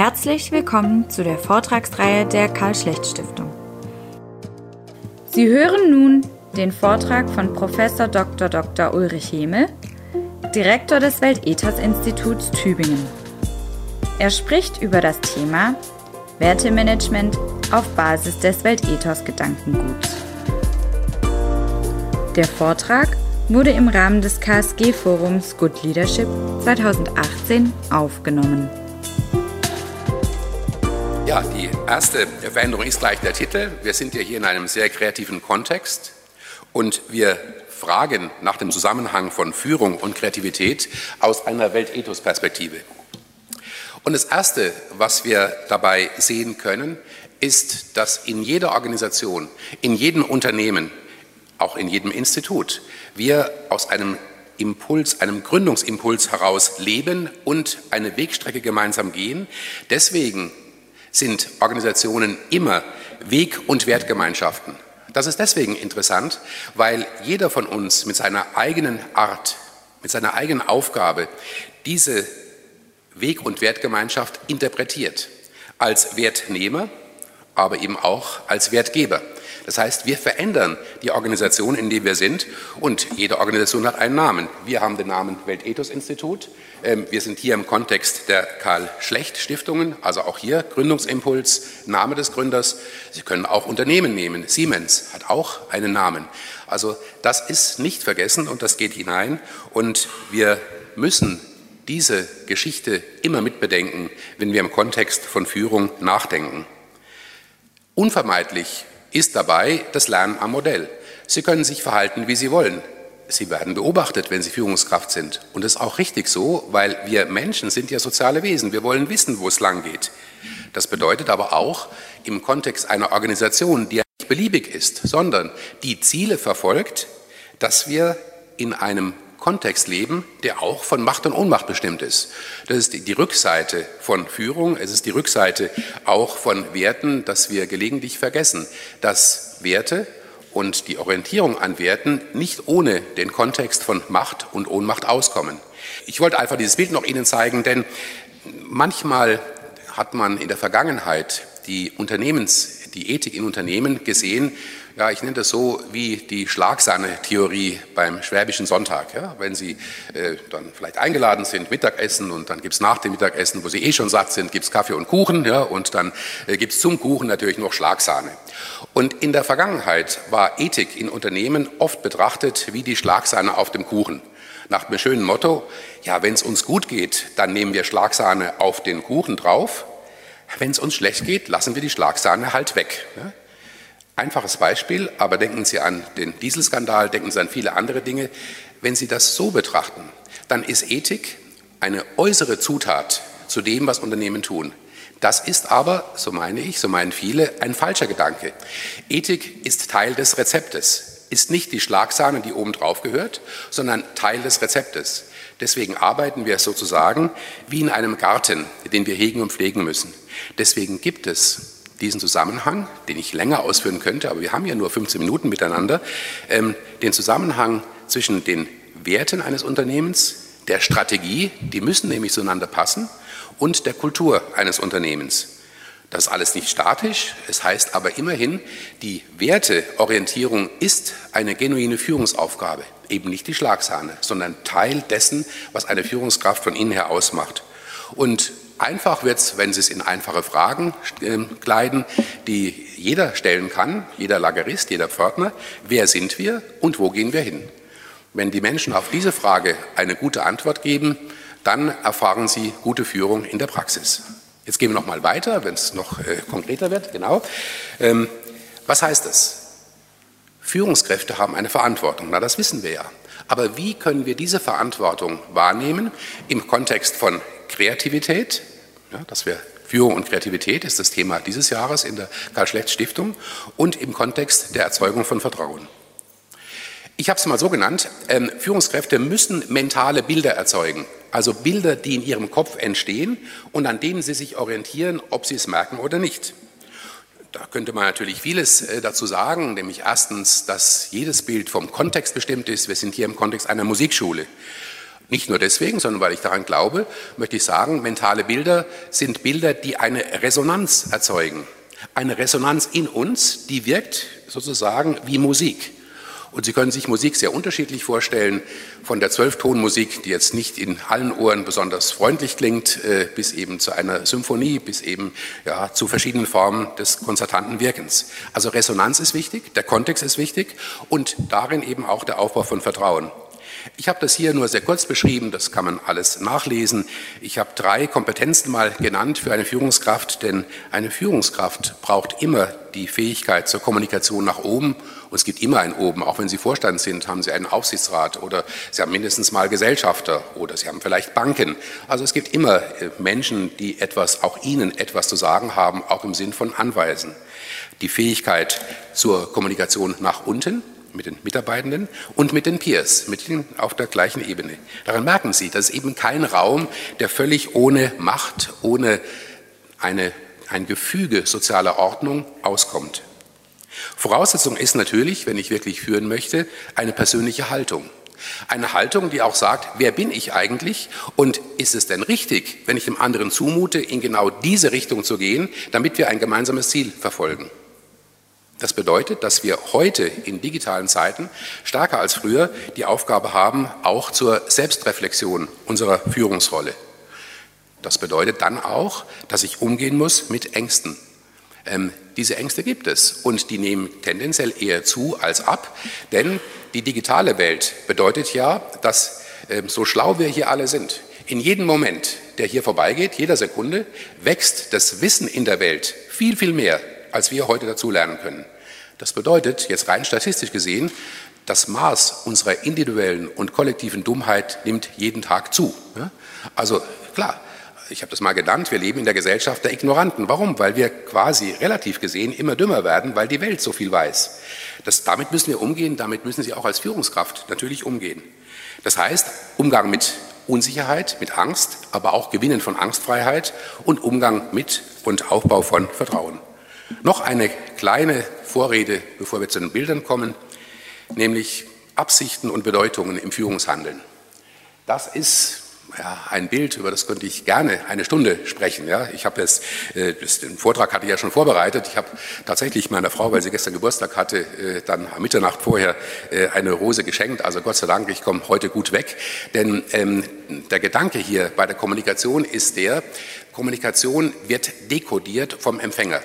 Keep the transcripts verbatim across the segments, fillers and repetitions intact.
Herzlich willkommen zu der Vortragsreihe der Karl-Schlecht-Stiftung. Sie hören nun den Vortrag von Professor Doktor Doktor Ulrich Hemel, Direktor des Weltethos-Instituts Tübingen. Er spricht über das Thema Wertemanagement auf Basis des Weltethos-Gedankenguts. Der Vortrag wurde im Rahmen des K S G-Forums Good Leadership zweitausendachtzehn aufgenommen. Ja, die erste Veränderung ist gleich der Titel. Wir sind ja hier in einem sehr kreativen Kontext und wir fragen nach dem Zusammenhang von Führung und Kreativität aus einer Weltethos-Perspektive. Und das Erste, was wir dabei sehen können, ist, dass in jeder Organisation, in jedem Unternehmen, auch in jedem Institut, wir aus einem Impuls, einem Gründungsimpuls heraus leben und eine Wegstrecke gemeinsam gehen. Deswegen sind Organisationen immer Weg- und Wertgemeinschaften. Das ist deswegen interessant, weil jeder von uns mit seiner eigenen Art, mit seiner eigenen Aufgabe diese Weg- und Wertgemeinschaft interpretiert. Als Wertnehmer, aber eben auch als Wertgeber. Das heißt, wir verändern die Organisation, in der wir sind, und jede Organisation hat einen Namen. Wir haben den Namen Weltethos-Institut. Wir sind hier im Kontext der Karl-Schlecht-Stiftungen, also auch hier Gründungsimpuls, Name des Gründers. Sie können auch Unternehmen nehmen. Siemens hat auch einen Namen. Also das ist nicht vergessen und das geht hinein. Und wir müssen diese Geschichte immer mitbedenken, wenn wir im Kontext von Führung nachdenken. Unvermeidlich ist dabei das Lernen am Modell. Sie können sich verhalten, wie Sie wollen. Sie werden beobachtet, wenn Sie Führungskraft sind. Und das ist auch richtig so, weil wir Menschen sind ja soziale Wesen. Wir wollen wissen, wo es lang geht. Das bedeutet aber auch im Kontext einer Organisation, die ja nicht beliebig ist, sondern die Ziele verfolgt, dass wir in einem Kontext leben, der auch von Macht und Ohnmacht bestimmt ist. Das ist die Rückseite von Führung, es ist die Rückseite auch von Werten, dass wir gelegentlich vergessen, dass Werte und die Orientierung an Werten nicht ohne den Kontext von Macht und Ohnmacht auskommen. Ich wollte einfach dieses Bild noch Ihnen zeigen, denn manchmal hat man in der Vergangenheit die Unternehmens, die Ethik in Unternehmen gesehen, ja, ich nenne das so wie die Schlagsahne-Theorie beim Schwäbischen Sonntag. Ja? Wenn Sie äh, dann vielleicht eingeladen sind, Mittagessen, und dann gibt es nach dem Mittagessen, wo Sie eh schon satt sind, gibt es Kaffee und Kuchen, ja? Und dann äh, gibt es zum Kuchen natürlich noch Schlagsahne. Und in der Vergangenheit war Ethik in Unternehmen oft betrachtet wie die Schlagsahne auf dem Kuchen. Nach dem schönen Motto, ja, wenn es uns gut geht, dann nehmen wir Schlagsahne auf den Kuchen drauf. Wenn es uns schlecht geht, lassen wir die Schlagsahne halt weg. Ja? Einfaches Beispiel, aber denken Sie an den Dieselskandal, denken Sie an viele andere Dinge. Wenn Sie das so betrachten, dann ist Ethik eine äußere Zutat zu dem, was Unternehmen tun. Das ist aber, so meine ich, so meinen viele, ein falscher Gedanke. Ethik ist Teil des Rezeptes, ist nicht die Schlagsahne, die oben drauf gehört, sondern Teil des Rezeptes. Deswegen arbeiten wir sozusagen wie in einem Garten, den wir hegen und pflegen müssen. Deswegen gibt es diesen Zusammenhang, den ich länger ausführen könnte, aber wir haben ja nur fünfzehn Minuten miteinander, ähm, den Zusammenhang zwischen den Werten eines Unternehmens, der Strategie, die müssen nämlich zueinander passen, und der Kultur eines Unternehmens. Das ist alles nicht statisch, es heißt aber immerhin, die Werteorientierung ist eine genuine Führungsaufgabe, eben nicht die Schlagsahne, sondern Teil dessen, was eine Führungskraft von innen her ausmacht. Und einfach wird es, wenn Sie es in einfache Fragen äh, kleiden, die jeder stellen kann, jeder Lagerist, jeder Pförtner. Wer sind wir und wo gehen wir hin? Wenn die Menschen auf diese Frage eine gute Antwort geben, dann erfahren sie gute Führung in der Praxis. Jetzt gehen wir noch mal weiter, wenn es noch äh, konkreter wird. Genau. Ähm, was heißt das? Führungskräfte haben eine Verantwortung. Na, das wissen wir ja. Aber wie können wir diese Verantwortung wahrnehmen im Kontext von Kreativität? Ja, dass wir Führung und Kreativität ist das Thema dieses Jahres in der Karl-Schlecht-Stiftung, und im Kontext der Erzeugung von Vertrauen. Ich habe es mal so genannt, ähm, Führungskräfte müssen mentale Bilder erzeugen, also Bilder, die in ihrem Kopf entstehen und an denen sie sich orientieren, ob sie es merken oder nicht. Da könnte man natürlich vieles äh, dazu sagen, nämlich erstens, dass jedes Bild vom Kontext bestimmt ist. Wir sind hier im Kontext einer Musikschule. Nicht nur deswegen, sondern weil ich daran glaube, möchte ich sagen, mentale Bilder sind Bilder, die eine Resonanz erzeugen. Eine Resonanz in uns, die wirkt sozusagen wie Musik. Und Sie können sich Musik sehr unterschiedlich vorstellen, von der Zwölftonmusik, die jetzt nicht in allen Ohren besonders freundlich klingt, äh, bis eben zu einer Symphonie, bis eben ja, zu verschiedenen Formen des konzertanten Wirkens. Also Resonanz ist wichtig, der Kontext ist wichtig und darin eben auch der Aufbau von Vertrauen. Ich habe das hier nur sehr kurz beschrieben, das kann man alles nachlesen. Ich habe drei Kompetenzen mal genannt für eine Führungskraft, denn eine Führungskraft braucht immer die Fähigkeit zur Kommunikation nach oben. Und es gibt immer ein Oben, auch wenn Sie Vorstand sind, haben Sie einen Aufsichtsrat oder Sie haben mindestens mal Gesellschafter oder Sie haben vielleicht Banken. Also es gibt immer Menschen, die etwas, auch Ihnen etwas zu sagen haben, auch im Sinn von Anweisen. Die Fähigkeit zur Kommunikation nach unten, mit den Mitarbeitenden und mit den Peers, mit denen auf der gleichen Ebene. Daran merken Sie, das ist eben kein Raum, der völlig ohne Macht, ohne eine, ein Gefüge sozialer Ordnung auskommt. Voraussetzung ist natürlich, wenn ich wirklich führen möchte, eine persönliche Haltung. Eine Haltung, die auch sagt, wer bin ich eigentlich und ist es denn richtig, wenn ich dem anderen zumute, in genau diese Richtung zu gehen, damit wir ein gemeinsames Ziel verfolgen. Das bedeutet, dass wir heute in digitalen Zeiten stärker als früher die Aufgabe haben, auch zur Selbstreflexion unserer Führungsrolle. Das bedeutet dann auch, dass ich umgehen muss mit Ängsten. Ähm, diese Ängste gibt es und die nehmen tendenziell eher zu als ab, denn die digitale Welt bedeutet ja, dass äh, so schlau wir hier alle sind, in jedem Moment, der hier vorbeigeht, jeder Sekunde, wächst das Wissen in der Welt viel, viel mehr, als wir heute dazu lernen können. Das bedeutet, jetzt rein statistisch gesehen, das Maß unserer individuellen und kollektiven Dummheit nimmt jeden Tag zu. Also klar, ich habe das mal genannt, wir leben in der Gesellschaft der Ignoranten. Warum? Weil wir quasi relativ gesehen immer dümmer werden, weil die Welt so viel weiß. Das, damit müssen wir umgehen, damit müssen Sie auch als Führungskraft natürlich umgehen. Das heißt, Umgang mit Unsicherheit, mit Angst, aber auch Gewinnen von Angstfreiheit und Umgang mit und Aufbau von Vertrauen. Noch eine kleine Vorrede, bevor wir zu den Bildern kommen, nämlich Absichten und Bedeutungen im Führungshandeln. Das ist ja, ein Bild, über das könnte ich gerne eine Stunde sprechen. Ja. Ich habe jetzt, äh, den Vortrag hatte ich ja schon vorbereitet. Ich habe tatsächlich meiner Frau, weil sie gestern Geburtstag hatte, äh, dann am Mitternacht vorher äh, eine Rose geschenkt. Also Gott sei Dank, ich komme heute gut weg. Denn ähm, der Gedanke hier bei der Kommunikation ist der, Kommunikation wird dekodiert vom Empfänger.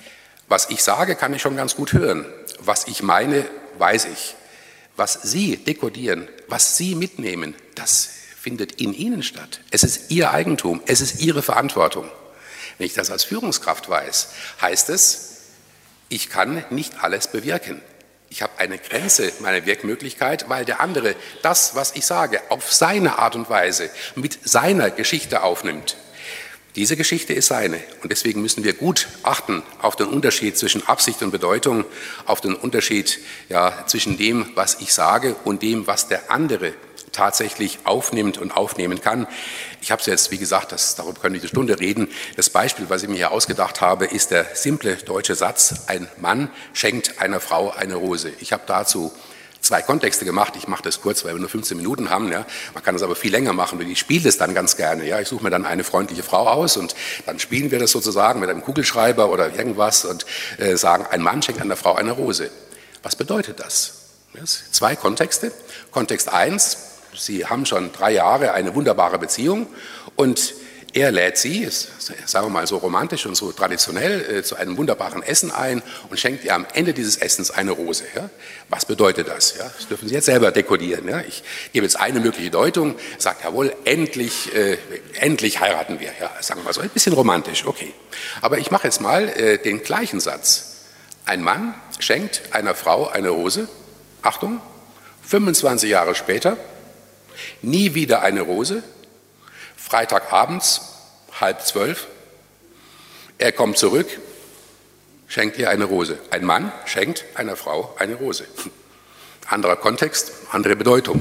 Was ich sage, kann ich schon ganz gut hören. Was ich meine, weiß ich. Was Sie dekodieren, was Sie mitnehmen, das findet in Ihnen statt. Es ist Ihr Eigentum, es ist Ihre Verantwortung. Wenn ich das als Führungskraft weiß, heißt es, ich kann nicht alles bewirken. Ich habe eine Grenze meiner Wirkmöglichkeit, weil der andere das, was ich sage, auf seine Art und Weise mit seiner Geschichte aufnimmt. Diese Geschichte ist seine und deswegen müssen wir gut achten auf den Unterschied zwischen Absicht und Bedeutung, auf den Unterschied ja, zwischen dem, was ich sage und dem, was der andere tatsächlich aufnimmt und aufnehmen kann. Ich habe es jetzt, wie gesagt, das, darüber können wir eine Stunde reden. Das Beispiel, was ich mir hier ausgedacht habe, ist der simple deutsche Satz, ein Mann schenkt einer Frau eine Rose. Ich habe dazu zwei Kontexte gemacht. Ich mache das kurz, weil wir nur fünfzehn Minuten haben. Ja. Man kann das aber viel länger machen, weil ich spiele das dann ganz gerne. Ja. Ich suche mir dann eine freundliche Frau aus und dann spielen wir das sozusagen mit einem Kugelschreiber oder irgendwas und äh, sagen, ein Mann schenkt einer Frau eine Rose. Was bedeutet das? Das zwei Kontexte. Kontext eins, Sie haben schon drei Jahre eine wunderbare Beziehung und er lädt Sie, sagen wir mal so romantisch und so traditionell, äh, zu einem wunderbaren Essen ein und schenkt ihr am Ende dieses Essens eine Rose. Ja? Was bedeutet das? Ja? Das dürfen Sie jetzt selber dekodieren. Ja? Ich gebe jetzt eine mögliche Deutung, sage, jawohl, endlich, äh, endlich heiraten wir. Ja? Sagen wir mal so, ein bisschen romantisch, okay. Aber ich mache jetzt mal äh, den gleichen Satz. Ein Mann schenkt einer Frau eine Rose, Achtung, fünfundzwanzig Jahre später, nie wieder eine Rose, Freitagabends, halb zwölf, er kommt zurück, schenkt ihr eine Rose. Ein Mann schenkt einer Frau eine Rose. Anderer Kontext, andere Bedeutung.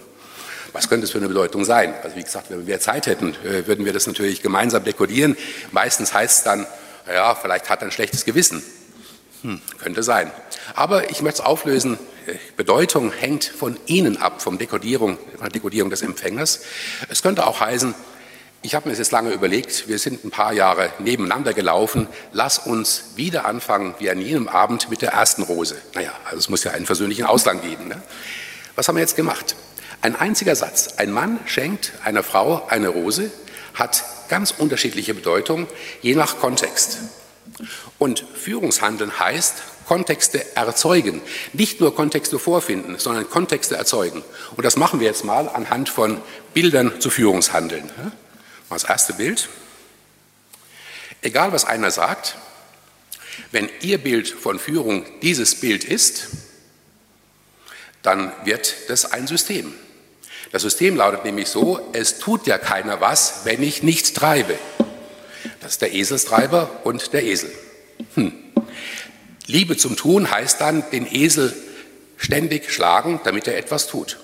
Was könnte es für eine Bedeutung sein? Also wie gesagt, wenn wir Zeit hätten, würden wir das natürlich gemeinsam dekodieren. Meistens heißt es dann, ja, vielleicht hat er ein schlechtes Gewissen. Hm, könnte sein. Aber ich möchte es auflösen. Bedeutung hängt von Ihnen ab, vom Dekodierung, von der Dekodierung des Empfängers. Es könnte auch heißen, ich habe mir das jetzt lange überlegt, wir sind ein paar Jahre nebeneinander gelaufen, lass uns wieder anfangen, wie an jenem Abend mit der ersten Rose. Naja, also es muss ja einen versöhnlichen Ausgang geben. Ne? Was haben wir jetzt gemacht? Ein einziger Satz. Ein Mann schenkt einer Frau eine Rose, hat ganz unterschiedliche Bedeutung, je nach Kontext. Und Führungshandeln heißt, Kontexte erzeugen. Nicht nur Kontexte vorfinden, sondern Kontexte erzeugen. Und das machen wir jetzt mal anhand von Bildern zu Führungshandeln. Das erste Bild. Egal, was einer sagt, wenn Ihr Bild von Führung dieses Bild ist, dann wird das ein System. Das System lautet nämlich so, es tut ja keiner was, wenn ich nicht treibe. Das ist der Eselstreiber und der Esel. Hm. Liebe zum Tun heißt dann, den Esel ständig schlagen, damit er etwas tut.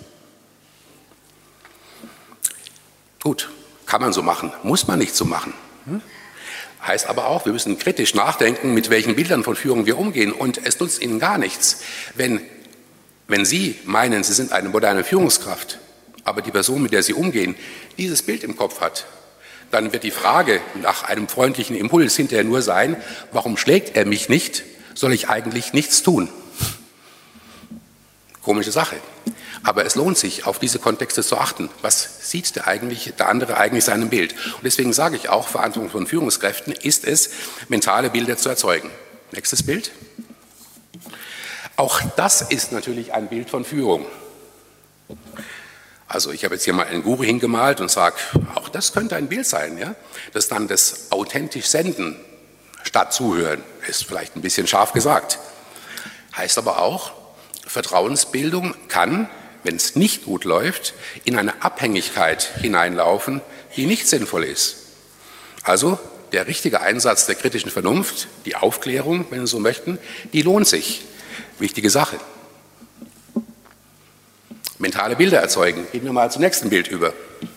Gut, kann man so machen, muss man nicht so machen. Hm? Heißt aber auch, wir müssen kritisch nachdenken, mit welchen Bildern von Führung wir umgehen. Und es nutzt Ihnen gar nichts, wenn, wenn Sie meinen, Sie sind eine moderne Führungskraft, aber die Person, mit der Sie umgehen, dieses Bild im Kopf hat. Dann wird die Frage nach einem freundlichen Impuls hinterher nur sein, warum schlägt er mich nicht? Soll ich eigentlich nichts tun? Komische Sache. Aber es lohnt sich, auf diese Kontexte zu achten. Was sieht der, eigentlich, der andere eigentlich seinem Bild? Und deswegen sage ich auch, Verantwortung von Führungskräften ist es, mentale Bilder zu erzeugen. Nächstes Bild. Auch das ist natürlich ein Bild von Führung. Also ich habe jetzt hier mal einen Guru hingemalt und sage, auch das könnte ein Bild sein. Ja? Das ist dann das authentisch Senden statt Zuhören. Ist vielleicht ein bisschen scharf gesagt. Heißt aber auch, Vertrauensbildung kann, wenn es nicht gut läuft, in eine Abhängigkeit hineinlaufen, die nicht sinnvoll ist. Also der richtige Einsatz der kritischen Vernunft, die Aufklärung, wenn Sie so möchten, die lohnt sich. Wichtige Sache. Mentale Bilder erzeugen. Gehen wir mal zum nächsten Bild über.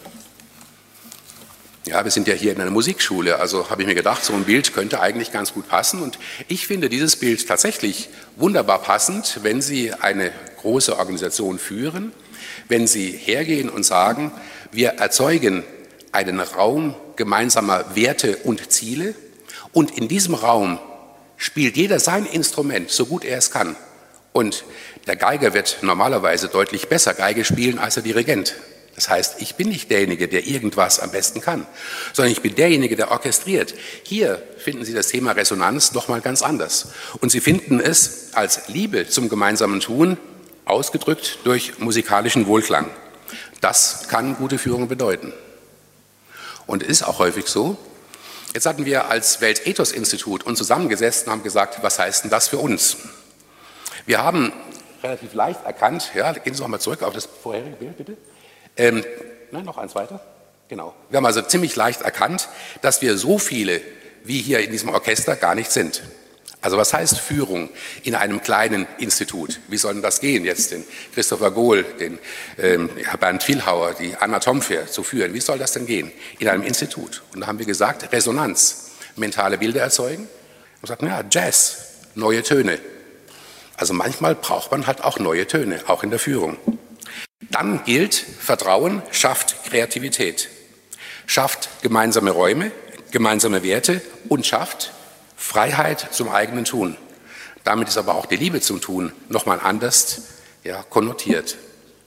Ja, wir sind ja hier in einer Musikschule, also habe ich mir gedacht, so ein Bild könnte eigentlich ganz gut passen. Und ich finde dieses Bild tatsächlich wunderbar passend, wenn Sie eine große Organisation führen, wenn Sie hergehen und sagen, wir erzeugen einen Raum gemeinsamer Werte und Ziele und in diesem Raum spielt jeder sein Instrument, so gut er es kann. Und der Geiger wird normalerweise deutlich besser Geige spielen als der Dirigent. Das heißt, ich bin nicht derjenige, der irgendwas am besten kann, sondern ich bin derjenige, der orchestriert. Hier finden Sie das Thema Resonanz noch mal ganz anders. Und Sie finden es als Liebe zum gemeinsamen Tun, ausgedrückt durch musikalischen Wohlklang. Das kann gute Führung bedeuten. Und es ist auch häufig so. Jetzt hatten wir als Weltethos-Institut uns zusammengesetzt und haben gesagt, was heißt denn das für uns? Wir haben relativ leicht erkannt, ja, gehen Sie noch mal zurück auf das vorherige Bild, bitte. Ähm, nein, noch eins weiter. Genau. Wir haben also ziemlich leicht erkannt, dass wir so viele wie hier in diesem Orchester gar nicht sind. Also was heißt Führung in einem kleinen Institut? Wie soll denn das gehen, jetzt den Christopher Gohl, den ähm, Bernd Vielhauer, die Anna Tomfer zu führen? Wie soll das denn gehen in einem Institut? Und da haben wir gesagt, Resonanz, mentale Bilder erzeugen. Und sagten, ja, Jazz, neue Töne. Also manchmal braucht man halt auch neue Töne, auch in der Führung. Dann gilt, Vertrauen schafft Kreativität, schafft gemeinsame Räume, gemeinsame Werte und schafft Freiheit zum eigenen Tun. Damit ist aber auch die Liebe zum Tun nochmal anders, ja, konnotiert.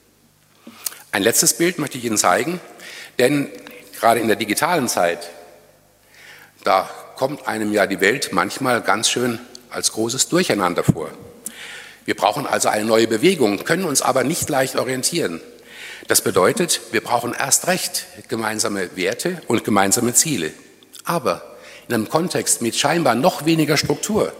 Ein letztes Bild möchte ich Ihnen zeigen, denn gerade in der digitalen Zeit, da kommt einem ja die Welt manchmal ganz schön als großes Durcheinander vor. Wir brauchen also eine neue Bewegung, können uns aber nicht leicht orientieren. Das bedeutet, wir brauchen erst recht gemeinsame Werte und gemeinsame Ziele. Aber in einem Kontext mit scheinbar noch weniger Struktur,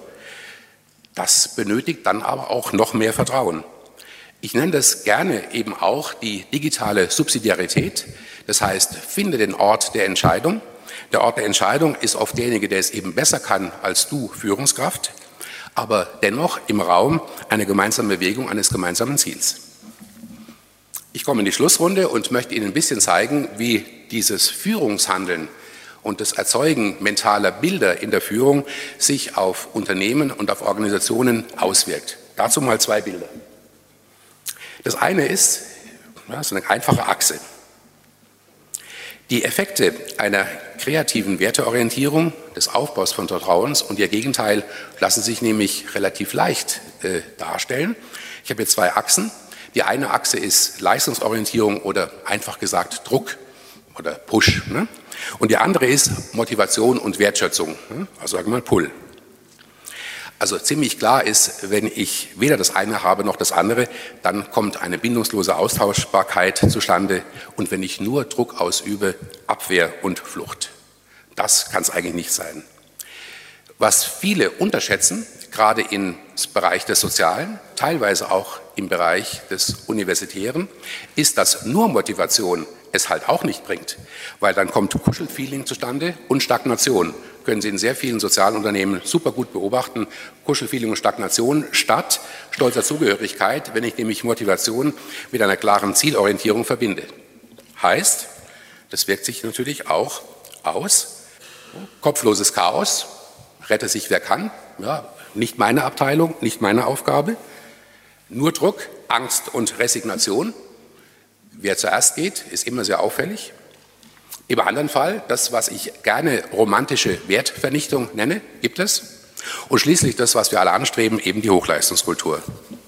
das benötigt dann aber auch noch mehr Vertrauen. Ich nenne das gerne eben auch die digitale Subsidiarität. Das heißt, finde den Ort der Entscheidung. Der Ort der Entscheidung ist oft derjenige, der es eben besser kann als du, Führungskraft, aber dennoch im Raum eine gemeinsame Bewegung eines gemeinsamen Ziels. Ich komme in die Schlussrunde und möchte Ihnen ein bisschen zeigen, wie dieses Führungshandeln und das Erzeugen mentaler Bilder in der Führung sich auf Unternehmen und auf Organisationen auswirkt. Dazu mal zwei Bilder. Das eine ist, ja, so eine einfache Achse. Die Effekte einer kreativen Werteorientierung, des Aufbaus von Vertrauens und ihr Gegenteil lassen sich nämlich relativ leicht äh, darstellen. Ich habe hier zwei Achsen. Die eine Achse ist Leistungsorientierung oder einfach gesagt Druck oder Push. Ne? Und die andere ist Motivation und Wertschätzung, ne? Also sagen wir mal Pull. Also ziemlich klar ist, wenn ich weder das eine habe noch das andere, dann kommt eine bindungslose Austauschbarkeit zustande und wenn ich nur Druck ausübe, Abwehr und Flucht. Das kann es eigentlich nicht sein. Was viele unterschätzen, gerade im Bereich des Sozialen, teilweise auch im Bereich des Universitären, ist, dass nur Motivation es halt auch nicht bringt, weil dann kommt Kuschelfeeling zustande und Stagnation. Können Sie in sehr vielen sozialen Unternehmen super gut beobachten, Kuschelfeeling und Stagnation statt stolzer Zugehörigkeit, wenn ich nämlich Motivation mit einer klaren Zielorientierung verbinde. Heißt, das wirkt sich natürlich auch aus, kopfloses Chaos, rette sich wer kann, ja, nicht meine Abteilung, nicht meine Aufgabe, nur Druck, Angst und Resignation. Wer zuerst geht, ist immer sehr auffällig. Im anderen Fall, das, was ich gerne romantische Wertvernichtung nenne, gibt es. Und schließlich das, was wir alle anstreben, eben die Hochleistungskultur.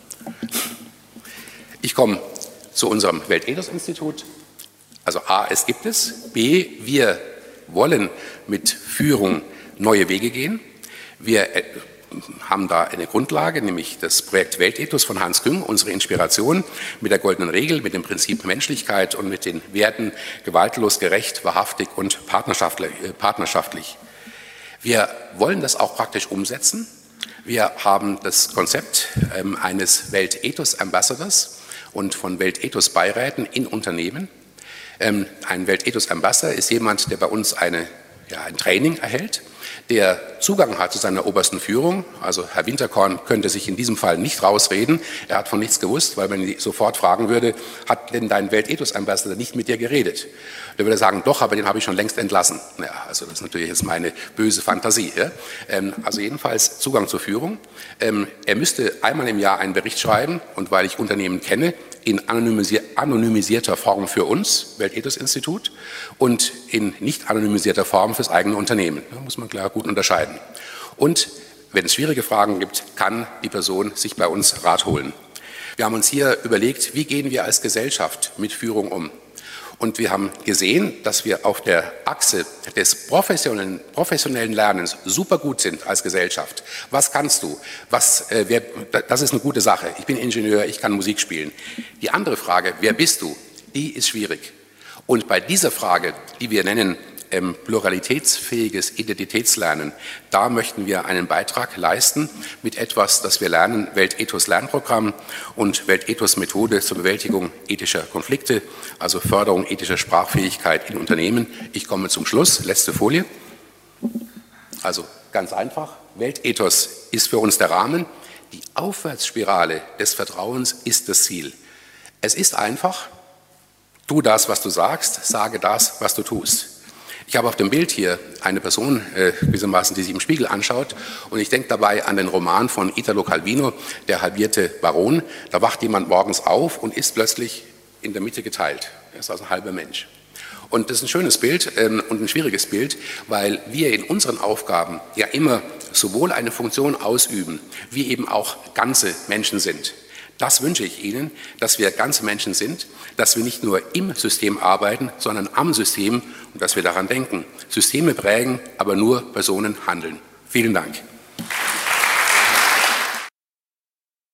Ich komme zu unserem Weltethos-Institut. Also A, es gibt es. B, wir wollen mit Führung neue Wege gehen. Wir haben da eine Grundlage, nämlich das Projekt Weltethos von Hans Küng, unsere Inspiration mit der goldenen Regel, mit dem Prinzip Menschlichkeit und mit den Werten gewaltlos, gerecht, wahrhaftig und partnerschaftlich. Wir wollen das auch praktisch umsetzen. Wir haben das Konzept ähm, eines Weltethos-Ambassadors und von Weltethos-Beiräten in Unternehmen. Ähm, ein Weltethos-Ambassador ist jemand, der bei uns eine, ja, ein Training erhält, der Zugang hat zu seiner obersten Führung. Also Herr Winterkorn könnte sich in diesem Fall nicht rausreden. Er hat von nichts gewusst, weil man ihn sofort fragen würde, hat denn dein Weltethos-Ambassador nicht mit dir geredet? Der würde sagen, doch, aber den habe ich schon längst entlassen. Ja, also das ist natürlich jetzt meine böse Fantasie. Ja? Ähm, also jedenfalls Zugang zur Führung. Ähm, er müsste einmal im Jahr einen Bericht schreiben und weil ich Unternehmen kenne, in anonymisier- anonymisierter Form für uns, Weltethos-Institut, und in nicht anonymisierter Form fürs eigene Unternehmen. Da muss man klar gut unterscheiden. Und wenn es schwierige Fragen gibt, kann die Person sich bei uns Rat holen. Wir haben uns hier überlegt, wie gehen wir als Gesellschaft mit Führung um? Und wir haben gesehen, dass wir auf der Achse des professionellen, professionellen Lernens super gut sind als Gesellschaft. Was kannst du? Was, äh, wer, das ist eine gute Sache. Ich bin Ingenieur, ich kann Musik spielen. Die andere Frage, wer bist du? Die ist schwierig. Und bei dieser Frage, die wir nennen ähm, pluralitätsfähiges Identitätslernen, da möchten wir einen Beitrag leisten mit etwas, das wir lernen, Weltethos-Lernprogramm und Weltethos-Methode zur Bewältigung ethischer Konflikte, also Förderung ethischer Sprachfähigkeit in Unternehmen. Ich komme zum Schluss, letzte Folie. Also ganz einfach, Weltethos ist für uns der Rahmen, die Aufwärtsspirale des Vertrauens ist das Ziel. Es ist einfach, tu das, was du sagst, sage das, was du tust. Ich habe auf dem Bild hier eine Person, äh, gewissermaßen, die sich im Spiegel anschaut und ich denke dabei an den Roman von Italo Calvino, Der halbierte Baron. Da wacht jemand morgens auf und ist plötzlich in der Mitte geteilt. Er ist also ein halber Mensch. Und das ist ein schönes Bild ähm, und ein schwieriges Bild, weil wir in unseren Aufgaben ja immer sowohl eine Funktion ausüben, wie eben auch ganze Menschen sind. Das wünsche ich Ihnen, dass wir ganze Menschen sind, dass wir nicht nur im System arbeiten, sondern am System und dass wir daran denken. Systeme prägen, aber nur Personen handeln. Vielen Dank.